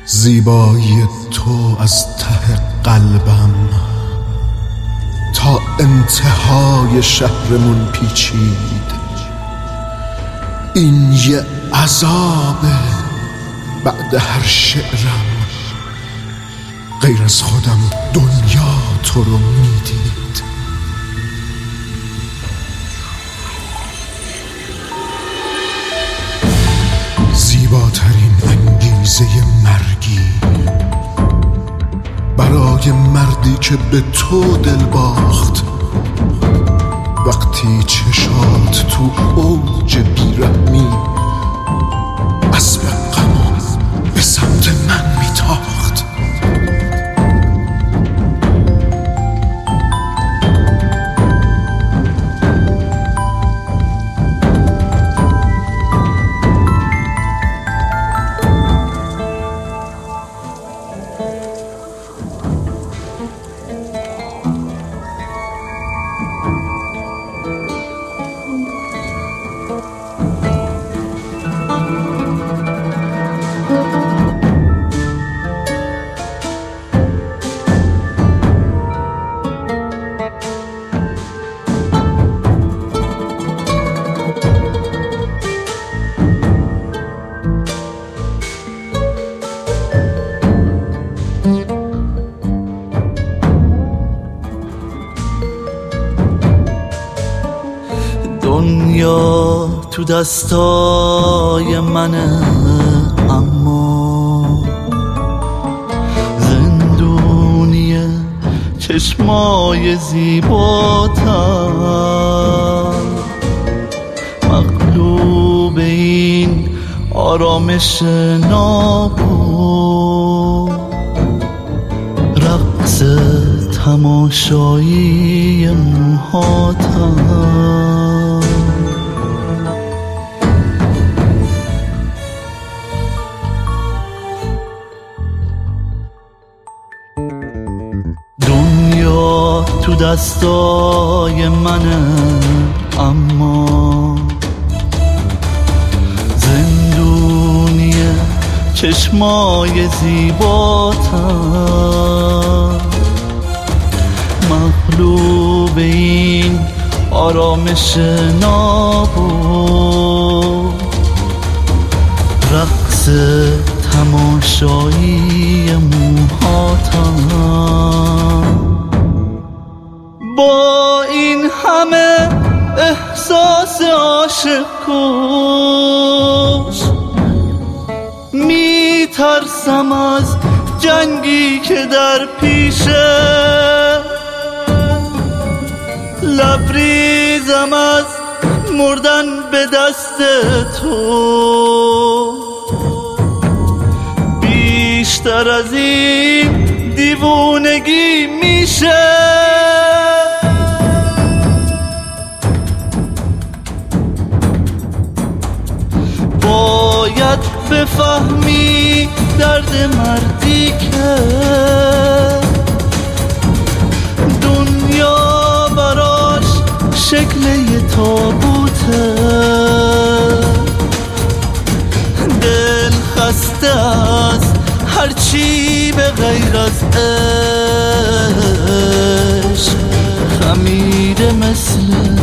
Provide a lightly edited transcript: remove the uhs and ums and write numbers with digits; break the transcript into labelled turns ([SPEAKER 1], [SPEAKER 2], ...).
[SPEAKER 1] زیبایی تو از ته قلبم تا انتهای شهرمون پیچید. این یه عذابه بعد هر شعرم، غیر از خودم دنیا تو رو میدید. زیباترین انگیزه مرگی برای مردی که به تو دل باخت، وقتی چشات تو اوج بیرحمی اسب غمو به سمت من میتاخت.
[SPEAKER 2] دنیا تو دستای منه، اما زندونیه چشمای زیباتم، مغلوب این آرامش نابود، رقص تماشایی موهاتم. دنیا تو دستای منه، اما زندونیه چشمای زیباتم، مغلوب این آرامش نابود، رقص تماشایی موهاتم. با این همه احساس عاشق کش میترسم از جنگی که در پیشه، لبریزم از مردن به دست تو، بیشتر از این دیوونگی میشه. باید بفهمی درد مردی که دنیا براش شکل یه تابوته، دل خسته از هرچی به غیر از عشق خمیده مثل